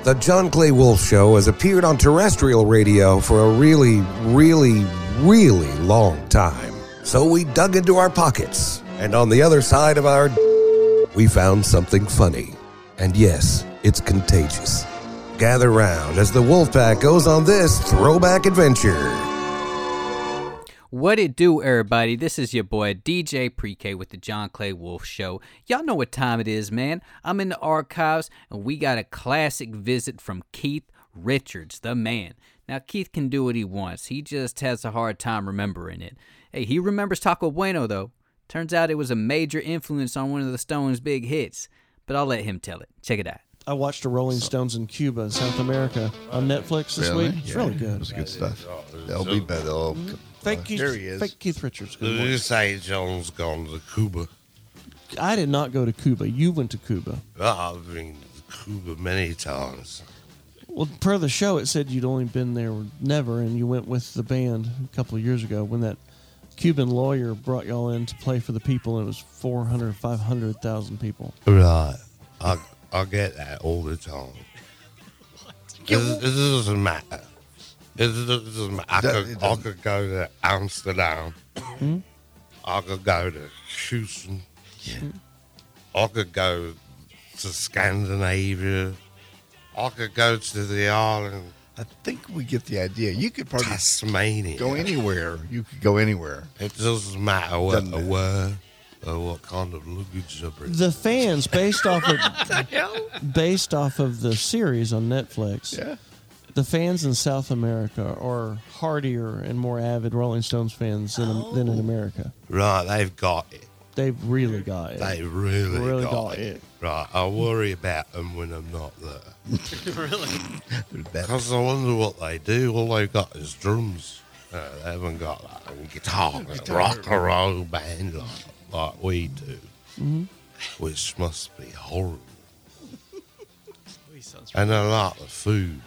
The John Clay Wolf Show has appeared on terrestrial radio for a really, really, really long time. So we dug into our pockets, and on the other side of our we found something funny. And yes, it's contagious. Gather round as the Wolfpack goes on this throwback adventure. What it do, everybody? This is your boy DJ Pre-K with the John Clay Wolf Show. Y'all know what time it is, man. I'm in the archives, and we got a classic visit from Keith Richards, the man. Now, Keith can do what he wants. He just has a hard time remembering it. Hey, he remembers Taco Bueno, though. Turns out it was a major influence on one of the Stones' big hits. But I'll let him tell it. Check it out. I watched the Rolling Stones in Cuba and South America on Netflix this week. It's really good. It was good stuff. They'll be better. Fake Here he is. Keith Richards. Good Did you morning. say John's gone to Cuba? I did not go to Cuba. You went to Cuba. I've been to Cuba many times. Well, per the show, it said you'd only been there never, and you went with the band a couple of years ago when that Cuban lawyer brought y'all in to play for the people, and it was 400, 500,000 people. Right. I get that all the time. It doesn't matter. It doesn't matter. I could go to Amsterdam. I could go to Houston. I could go to Scandinavia. I could go to the island. I think we get the idea. You could probably Tasmania. go anywhere. You could go anywhere. It doesn't matter what I wear or what kind of luggage I bring. The fans, based off of the series on Netflix, the fans in South America are hardier and more avid Rolling Stones fans than in America. Right, they've got it. They've really got it. They really got it. it. Right, I worry about them when I'm not there. Really? Because I wonder what they do. All they've got is drums. They haven't got like a guitar, rock and roll band like we do, which must be horrible. And a lot of food.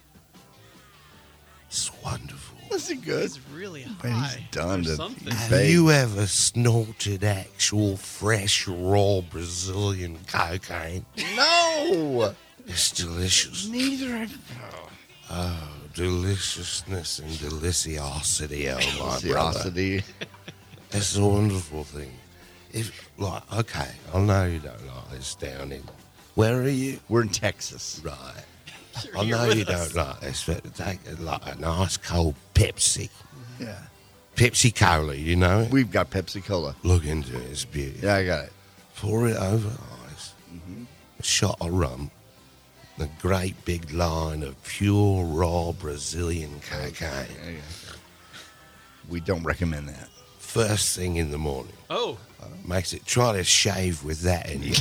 It's wonderful. Was he good? He's really high. Man, he's done or to something. Have you ever snorted actual fresh, raw Brazilian cocaine? No. It's delicious. Neither. Oh, deliciousness and deliciosity, oh my brother. Curiosity. It's a wonderful thing. Okay, I know you don't like this down in. Where are you? We're in Texas. Right. I know you don't like this, but take a nice cold Pepsi. Yeah. Pepsi Cola, you know it? We've got Pepsi Cola. Look into it, it's beautiful. Yeah, I got it. Pour it over ice. A shot of rum. A great big line of pure, raw Brazilian cocaine. We don't recommend that. First thing in the morning. Oh, Makes it, try to shave with that in you.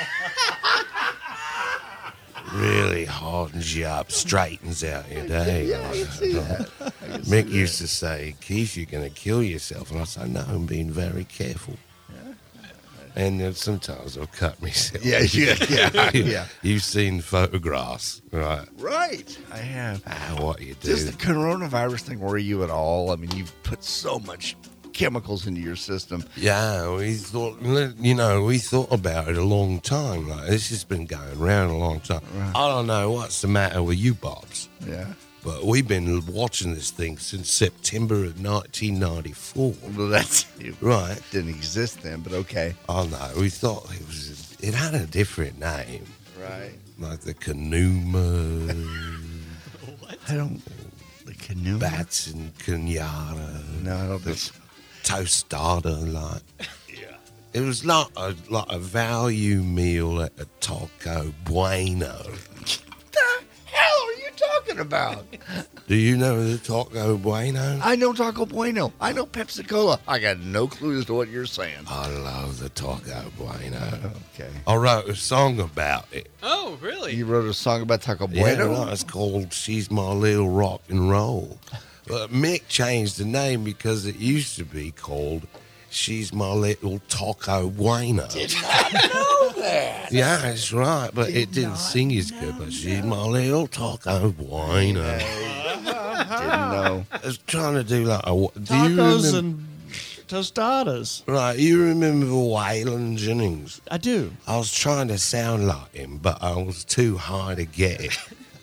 Really hardens you up, straightens out your day. Yeah, I can see that. Mick used to say, Keith, you're going to kill yourself. And I said, no, I'm being very careful. And then sometimes I'll cut myself. Yeah. You've seen photographs, right? Right. I have. What you do. Does the coronavirus thing worry you at all? I mean, you've put so much chemicals into your system. Yeah, we thought about it a long time. Like, this has been going around a long time. Right. I don't know what's the matter with you, Bobs, Yeah. but we've been watching this thing since September of 1994. Well, that's Right. didn't exist then, but okay. Oh no, we thought it had a different name, Right. like the Kanuma, I don't. The canoe. Bats and Kenyatta, No, I don't think so. Tostada, like. It was like a value meal at a Taco Bueno. The hell are you talking about? Do you know the Taco Bueno? I know Taco Bueno. I know Pepsi Cola. I got no clue as to what you're saying. I love the Taco Bueno. Okay. I wrote a song about it. oh, really? You wrote a song about Taco Yeah, Bueno? right, it's called She's My Little Rock and Roll. But Mick changed the name because it used to be called She's My Little Taco Bueno. Did not know that. Yeah, that's right, but it didn't sing as good. But She's My Little Taco Bueno. Didn't know. I was trying to do like a... Do you Tacos remember, and tostadas. right, you remember Waylon Jennings? I do. I was trying to sound like him, but I was too high to get it.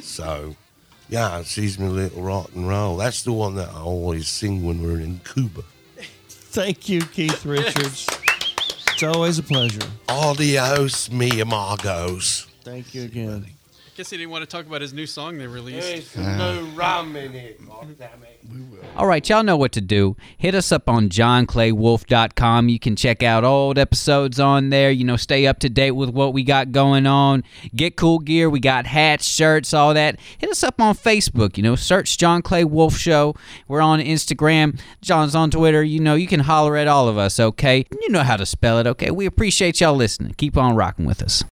So, yeah, she's my little rock and roll. That's the one that I always sing when we're in Cuba. Thank you, Keith Richards. It's always a pleasure. Adios, mi amigos. Thank you again. Guess he didn't want to talk about his new song they released. There's some no rum in it, goddammit. All right, y'all know what to do. Hit us up on johnclaywolf.com. You can check out old episodes on there. You know, stay up to date with what we got going on. Get cool gear. We got hats, shirts, all that. Hit us up on Facebook. You know, search John Clay Wolf Show. We're on Instagram. John's on Twitter. You know, you can holler at all of us, okay? You know how to spell it, okay? We appreciate y'all listening. Keep on rocking with us.